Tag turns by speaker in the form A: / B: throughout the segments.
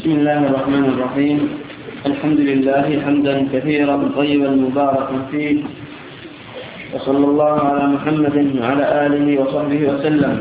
A: بسم الله الرحمن الرحيم. الحمد لله حمدا كثيرا طيبا مباركا فيه، وصلى الله على محمد وعلى آله وصحبه وسلم.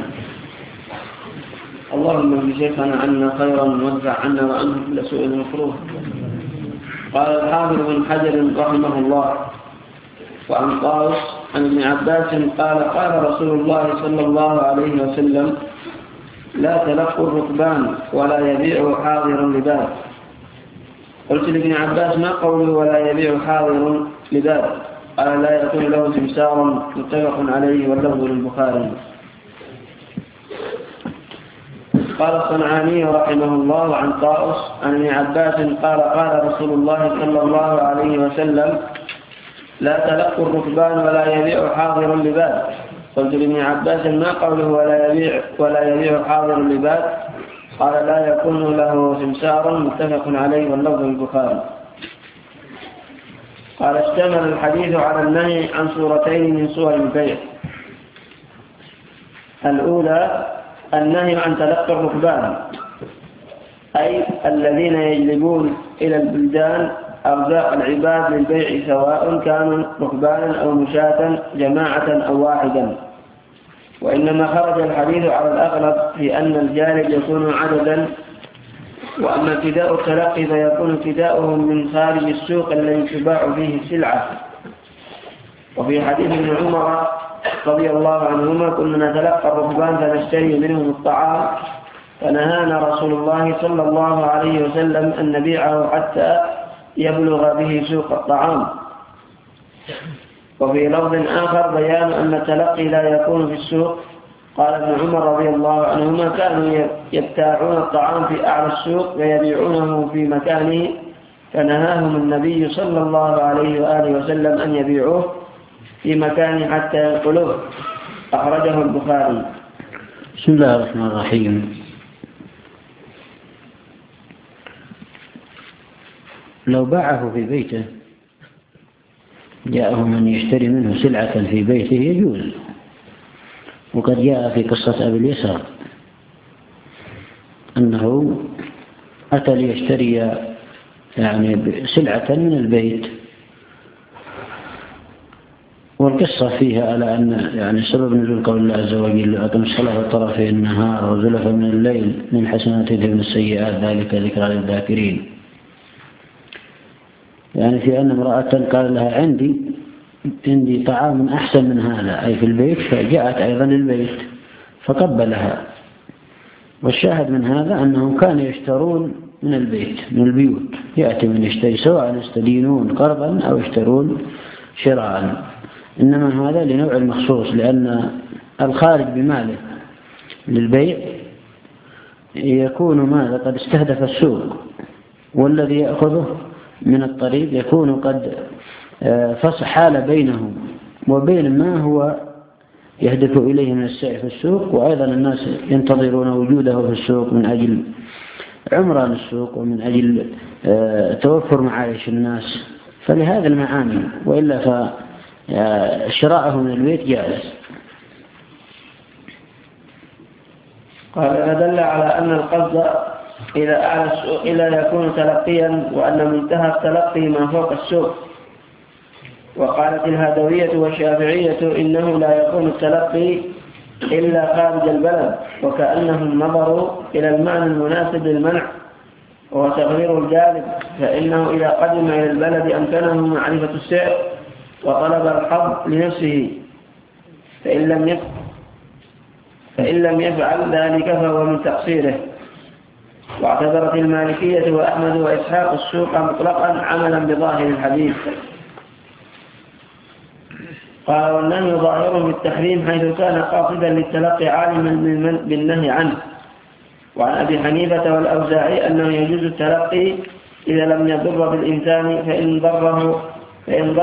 A: اللهم اجز شيخنا عنا خيرا وادفع عنا وعنه كل سوء مكروه. قال الحافظ بن حجر رحمه الله: وعن طاووس عن ابن عباس قال: قال رسول الله صلى الله عليه وسلم: لا تلقوا الركبان ولا يبيع حاضر لباد. قلت لابن عباس: ما قوله ولا يبيع حاضر لباد؟ قال: لا يكون له سمسار. متفق عليه واللفظ للبخاري. قال الصنعاني رحمه الله عن طاووس عن ابن عباس قال: قال رسول الله صلى الله عليه وسلم: لا تلقوا الركبان ولا يبيع حاضر لباد. قلت لابن عباس: ما قوله ولا يبيع حاضر لباد؟ قال: لا يكون له سمسار. متفق عليه واللفظ للبخاري. قال: اشتمل الحديث على النهي عن صورتين من صور البيع. الأولى النهي عن تلقي الركبان، أي الذين يجلبون إلى البلدان أرزاق العباد للبيع، سواء كانوا ركبانا أو مشاة، جماعة أو واحدا. وإنما خرج الحديث على الأغلب في أن الجالب يكون عددا، وأما ابتداء التلقي فيكون ابتداؤهم من خارج السوق الذي تباع فيه السلعة. وفي حديث ابن عمر رضي الله عنهما: كنا نتلقى الركبان فنشتري منهم الطعام، فنهانا رسول الله صلى الله عليه وسلم أن نبيعه حتى يبلغ به سوق الطعام. وفي لفظ آخر بيان أن التلقي لا يكون في السوق. قال ابن عمر رضي الله عنهما: كانوا يبتاعون الطعام في أعلى السوق ويبيعونه في مكانه، فنهاهم النبي صلى الله عليه وآله وسلم أن يبيعوه في مكانه حتى ينقلوه. أخرجه البخاري.
B: بسم الله الرحمن الرحيم. لو باعه في بيته، جاءه من يشتري منه سلعة في بيته، يجوز. وقد جاء في قصة أبي اليسار أنه أتى ليشتري سلعة من البيت، والقصة فيها على أن سبب نزول قول الله عز وجل: أقم الصلاة طرفي النهار وزلفا من الليل من حسنات من السيئات ذلك ذكرى للذاكرين. في أن امرأة قال لها: عندي طعام أحسن من هذا، أي في البيت، فجاءت أيضا للبيت فقبلها. والشاهد من هذا أنهم كانوا يشترون من البيت، من البيوت، يأتي من يشتري، سواء يستدينون قرضا أو يشترون شراء. إنما هذا لنوع المخصوص، لأن الخارج بماله للبيع يكون ماذا؟ قد استهدف السوق، والذي يأخذه من الطريق يكون قد فصل بينه وبين ما هو يهدف إليه من السعي في السوق. وأيضا الناس ينتظرون وجوده في السوق من أجل عمران السوق ومن أجل توفر معايش الناس، فلهذا المعاني. وإلا فشراءه من البيت جائز.
A: قال: أدل على أن القصد إلى أعلى السوق إلا يكون تلقيا، وأن منتهى التلقي ما فوق السوق. وقالت الهدوية والشافعية: إنه لا يكون التلقي إلا خارج البلد، وكأنهم نظروا إلى المعنى المناسب للمنع، وهو تغيير الجالب، فإنه إذا قدم إلى البلد أمكنه معرفة السعر وطلب الحظ لنفسه، فإن لم يفعل ذلك فهو من تقصيره. واعتبرت المالكية وأحمد وإسحاق السوق مطلقا عملا بظاهر الحديث. قال: والنهي ظاهر بالتحريم حيث كان قاصدا للتلقي عالما بالنهي عنه. وعن أبي حنيفة والأوزاعي أنه يجوز التلقي إذا لم يضر بالإنسان، فإن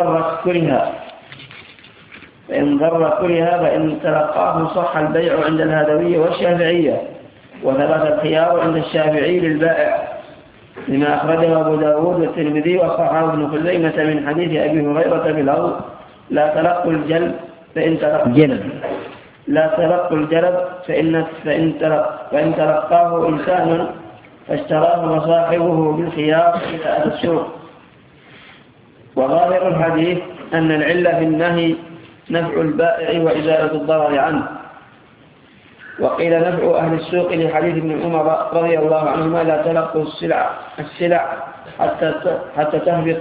A: ضر كرها فإن تلقاه صح البيع عند الهدوية والشافعية. وثبت الخيار عند الشافعي للبائع، لما أخرجه أبو داود والترمذي وصححه ابن خزيمة من حديث أبي هريرة بالأول: لا تلقوا الجلب فإن تلقاه إنسان فاشتراه وصاحبه بالخيار إلى أهل السوق. وظاهر الحديث أن العلة في النهي نفع البائع وإزالة الضرر عنه. وقيل نفع أهل السوق لحديث ابن عمر رضي الله عنهما: لا تلقوا السلع حتى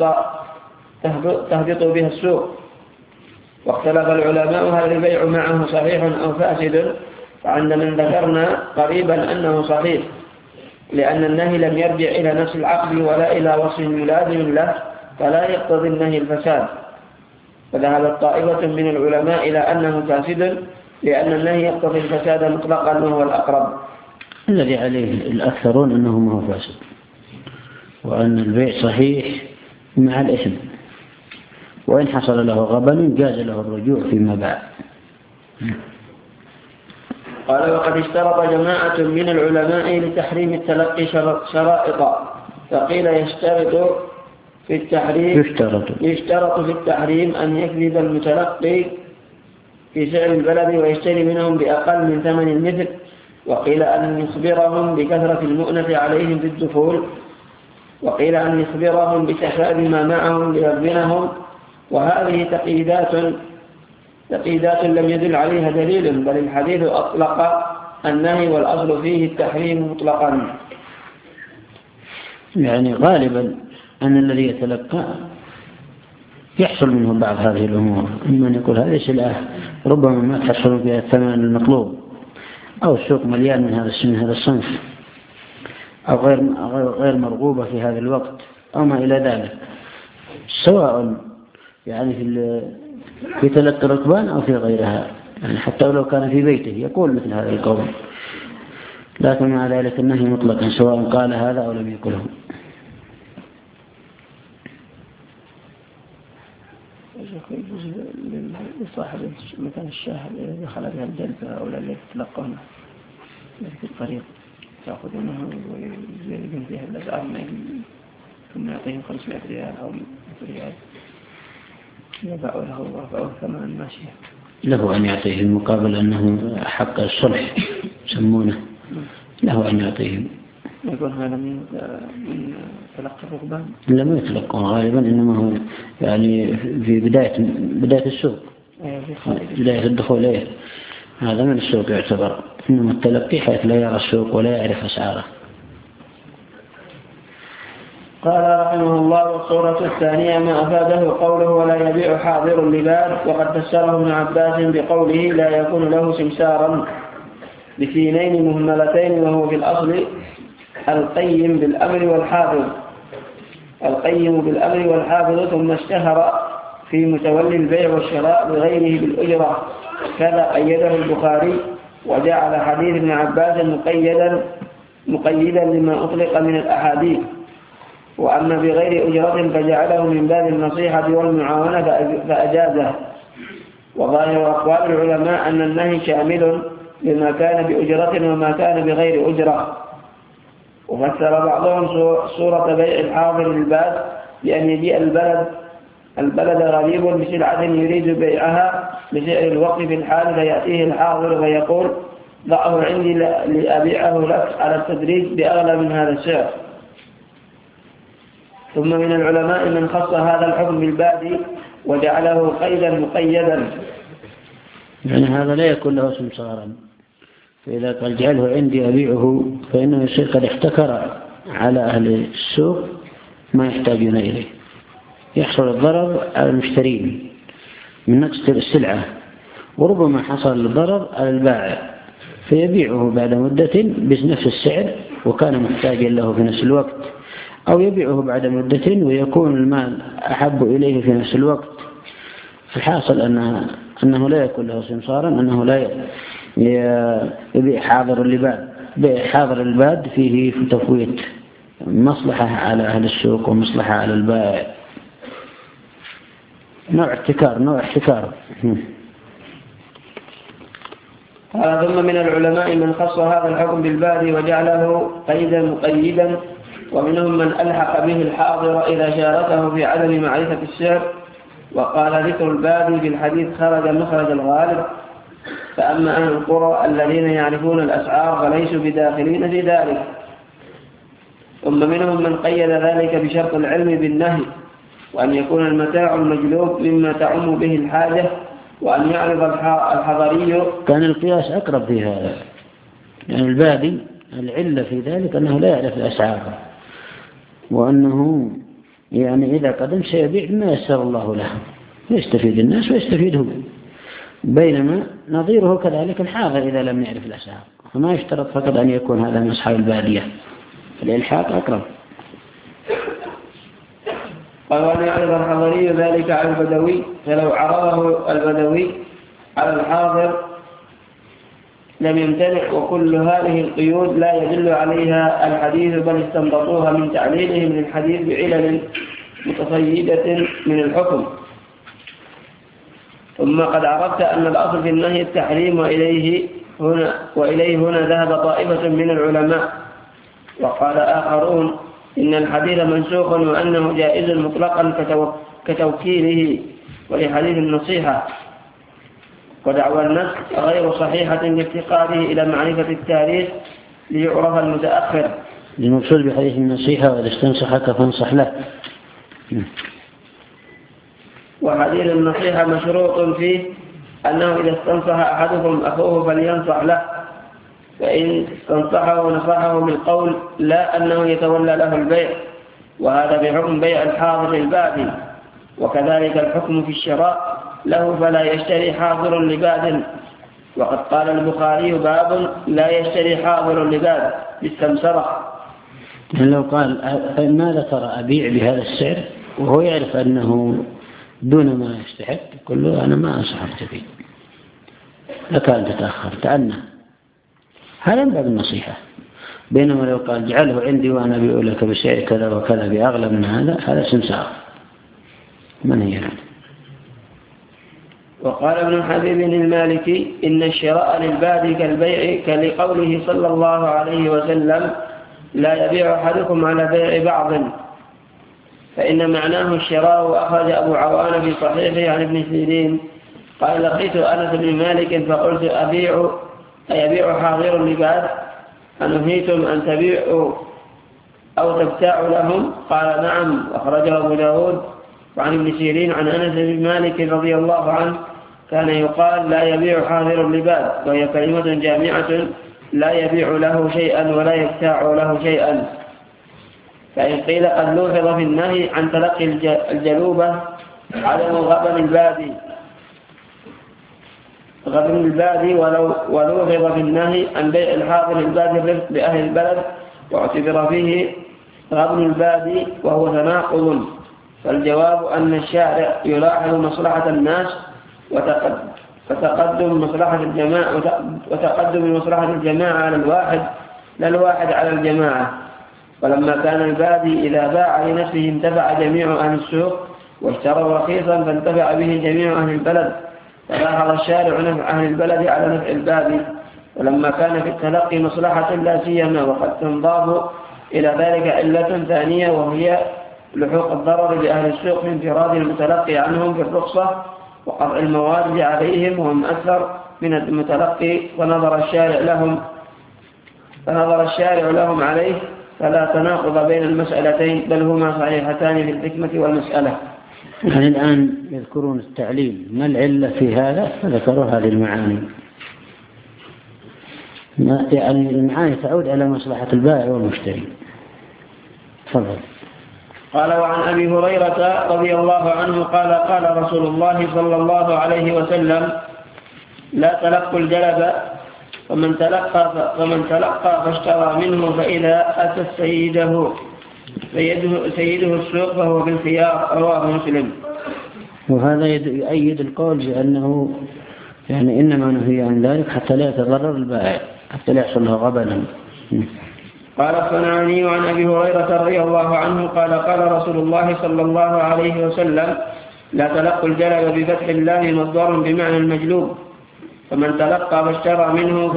A: تهبطوا بها السوق. واختلف العلماء هل البيع معه صحيح أو فاسد، فعند من ذكرنا قريبا أنه صحيح، لأن النهي لم يرجع إلى نفس العقد ولا إلى وصف ملازم له، فلا يقتضي النهي الفساد. فذهبت طائفة من العلماء إلى أنه فاسد، لأن النهي يقتضي الفساد مطلقا وهو الأقرب.
B: الذي عليه الأكثرون أنه ما هو فاسد، وأن البيع صحيح مع الإثم، وإن حصل له غبن جاز له الرجوع فيما بعد.
A: قال: وقد اشترط جماعة من العلماء لتحريم التلقي شرائط، فقيل يشترط في التحريم أن يكذب المتلقي في سعر البلد ويشتري منهم بأقل من ثمن المثل، وقيل أن يخبرهم بكثرة المؤنة عليهم في الدخول، وقيل أن يخبرهم بتفاد ما معهم ليغبنهم. وهذه تقييدات لم يدل عليها دليل، بل الحديث أطلق النهي والأصل فيه التحريم مطلقا.
B: يعني غالبا أن الذي يتلقى يحصل منه بعض هذه الأمور، إما أن يقول هذه سلعة ربما ما تحصل فيها الثمن المطلوب، أو السوق مليان من هذا الصنف، أو غير مرغوبة في هذا الوقت، أو ما إلى ذلك، سواء يعني في تلقي الركبان أو في غيرها، يعني حتى لو كان في بيته يقول مثل هذا القول، لكن مع ذلك النهي مطلقا سواء قال هذا أو لم يقله.
A: لصاحب مكان الشاهد الذي دخل بها الجلسة أو الذي يتلقونه في الطريق يأخذونه ويزيدون فيها الأسعار، ثم يعطيهم 500 ريال أو 100 ريال يباع له ورفعه ثمن ماشية.
B: له أن يعطيه المقابل أنه حق الصلح يسمونه، له أن يعطيهم.
A: يقول هذا من تلقى الركبان؟
B: لم يتلقوا غالبا، إنما هو يعني في بداية السوق، بداية الدخول إليه، هذا من السوق يعتبر. إنما التلقي حيث لا يرى السوق ولا يعرف أسعاره.
A: قال رحمه الله: والصورة الثانية ما أفاده قوله ولا يبيع حاضر اللباد، وقد فسره ابن عباس بقوله لا يكون له سمسارا بسينين مهملتين، وهو في الأصل القيم بالأمر والحافظ، ثم اشتهر في متولي البيع والشراء بغيره بالأجرة، كذا قيده البخاري، وجعل حديث ابن عباس مقيدا لما أطلق من الأحاديث. وأما بغير أجرة فجعله من باب النصيحة والمعاونة فأجازه. وظاهر أقوال العلماء أن النهي شامل لما كان بأجرة وما كان بغير أجرة. وفسر بعضهم صورة بيع الحاضر للباد بأن يجيء البلد غريب بسلعة يريد بيعها بسعر الوقت في الحال، فيأتيه الحاضر فيقول ضعه عندي لأبيعه لك على التدريج بأغلى من هذا السعر. ثم من العلماء من خص هذا الحكم بالباد وجعله قيدا مقيدا،
B: يعني هذا لا يكون له سمسارا، فإذا قال جعله عندي أبيعه فإنه يصير قد احتكر على أهل السوق ما يحتاجون إليه، يحصل الضرر على المشترين من نقص السلعة، وربما حصل الضرر على البائع فيبيعه بعد مدة بنفس السعر وكان محتاجا له في نفس الوقت، أو يبيعه بعد مدة ويكون المال أحب إليه في نفس الوقت. الحاصل أنه لا يكون له سمسارا، أنه لا يبيع حاضر اللباد. بيع حاضر الباد فيه تفويت مصلحة على أهل السوق ومصلحة على البائع، نوع احتكار.
A: ثم من العلماء من خص هذا الحكم بالباد وجعله قيدا مقيدا، ومنهم من ألحق به الحاضر إذا شاركه في عدم معرفة السعر، وقال ذكر الباد في الحديث خرج مخرج الغالب، فأما أهل القرى الذين يعرفون الأسعار فليسوا بداخلين في ذلك. ثم منهم من قيد ذلك بشرط العلم بالنهي، وأن يكون المتاع المجلوب مما تعم به الحاجة، وأن يعرض الحضري.
B: كان القياس أقرب في هذا، يعني البادي العلة في ذلك أنه لا يعرف الأسعار، وأنه يعني إذا قدم سيبيع ما يسر الله له، يستفيد الناس ويستفيد هو. بينما نظيره كذلك الحاضر إذا لم يعرف الأسعار، فما يشترط فقط أن يكون هذا من أصحاب البادية، الإلحاق أقرب.
A: قال وأن يعرض الحضري ذلك على البدوي، فلو عرضه البدوي على الحاضر لم يمتنع. وكل هذه القيود لا يدل عليها الحديث، بل استنبطوها من تعليلهم للحديث بعلل متصيدة من الحكم. ثم قد عرفت أن الأصل في النهي التحريم، وإليه هنا ذهب طائفة من العلماء. وقال آخرون إن الحديث منسوخ وأنه جائز مطلقا كتوكيله ولحديث النصيحة، ودعوى النسخ غير صحيحة لافتقاره إلى معرفة التاريخ ليعرف المتأخر.
B: المقصود بحديث النصيحة وإذا استنصحك فانصح له.
A: وحديث النصيحة مشروط فيه أنه إذا استنصح أحدكم أخوه فلينصح له، فإن استنصحه ونصحه بالقول لا أنه يتولى له البيع، وهذا بحكم بيع الحاضر البادي. وكذلك الحكم في الشراء له، فلا يشتري حاضر لباد. وقد قال البخاري باب لا يشتري حاضر لباد بالسمسرة.
B: لو قال ماذا ترى أبيع بهذا السعر وهو يعرف أنه دون ما يستحق، يقول له أنا ما أنصحك فيه، لكان تتأخر تأنى، هذا من باب النصيحة. بينما لو قال اجعله عندي وأنا أبيع لك بسعر كذا وكذا بأغلى من هذا سمسار من هي.
A: وقال ابن حبيب المالكي إن الشراء للبادي كالبيع، كلقوله صلى الله عليه وسلم لا يبيع أحدكم على بيع بعض، فإن معناه الشراء. وأخرج أبو عوان في صحيحه عن ابن سيرين قال لقيت أنس بن مالك فقلت أيبيع حاضر لباد؟ أنهيتم أن تبيعوا أو تبتاعوا لهم؟ قال نعم. أخرجه أبو داود وعن ابن سيرين عن أنس بن مالك رضي الله عنه كان يقال لا يبيع حاضر لباد، وهي كلمة جامعة لا يبيع له شيئا ولا يبتاع له شيئا. فإن قيل قد لوحظ في النهي عن تلقي الجلوبة عدم غبن البادي ولوحظ في النهي عن بيع الحاضر البادي الرفق بأهل البلد، واعتبر فيه غبن البادي وهو تناقض. فالجواب أن الشارع يلاحظ مصلحة الناس وتقدم مصلحة الجماعة على الواحد لا الواحد على الجماعة. ولما كان البادي إذا باع لنفسه انتفع جميع أهل السوق، واشتروا رخيصا فانتفع به جميع أهل البلد، فلاحظ الشارع نفع أهل البلد على نفع البادي. ولما كان في التلقي مصلحة لا سيما، وقد تنضاف إلى ذلك علة ثانية، وهي لحوق الضرر بأهل السوق من انفراد المتلقي عنهم بالرخصة وقطع الموارد عليهم وهم أكثر من المتلقي، فنظر الشارع لهم عليه، فلا تناقض بين المسألتين، بل هما صحيحتان في الحكمة والمسألة.
B: يعني الآن يذكرون التعليل، ما العلة في هذا؟ فذكروا هذه المعاني، يعني المعاني تعود على مصلحة البائع والمشتري. تفضل.
A: قال وعن أبي هريرة رضي الله عنه قال قال رسول الله صلى الله عليه وسلم لا تلقوا الجلب، فمن تلقى فاشترى منه فإذا أتى سيده السوق فهو بالخيار. رواه مسلم.
B: وهذا يؤيد القول بأنه يعني إنما نهي عن ذلك حتى لا يتضرر البائع، حتى لا يحصل له غبنا.
A: قال الصنعاني عن أبي هريرة رضي الله عنه قال قال رسول الله صلى الله عليه وسلم لا تلقوا الجلب بفتح الله مصدر بمعنى المجلوب، فمن تلقى فاشترى منه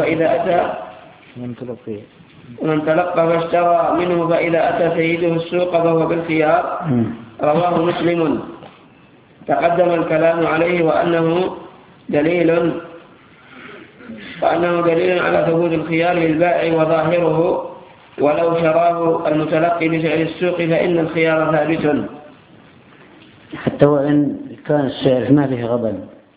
A: فإذا أتى سيده السوق فهو بالخيار. رواه مسلم. تقدم الكلام عليه وأنه دليل على ثبوت الخيار للبائع، وظاهره ولو شراه المتلقي بسعر السوق فإن الخيار ثابت.
B: حتى وإن كان السعر ما فيه غبن،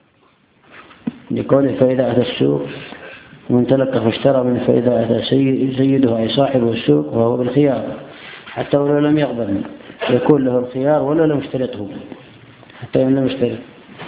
B: لقوله فإذا أتى السوق ومن تلقى فاشترى منه فإذا أتى سيده أي صاحبه السوق وهو بالخيار، حتى ولو لم يغبن يكون له الخيار ولو لم يشترطه، حتى إن لم يشترط.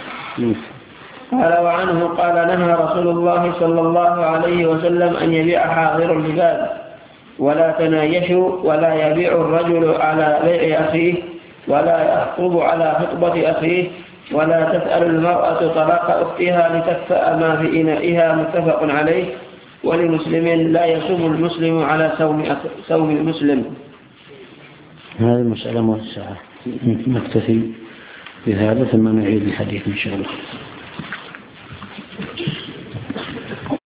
A: قال وعنه قال نهى رسول الله صلى الله عليه وسلم أن يبيع حاضر الجبال، ولا تنايشوا، ولا يبيع الرجل على بيع أخيه، ولا يخطب على خطبة أخيه، ولا تسأل المرأة طلاق أختها لتكفأ ما في إنائها، متفق عليه. ولمسلم لا يصوم المسلم على صوم المسلم.
B: هذه المسألة موسعة، نكتفي بهذا ثم نعيد الحديث إن شاء الله.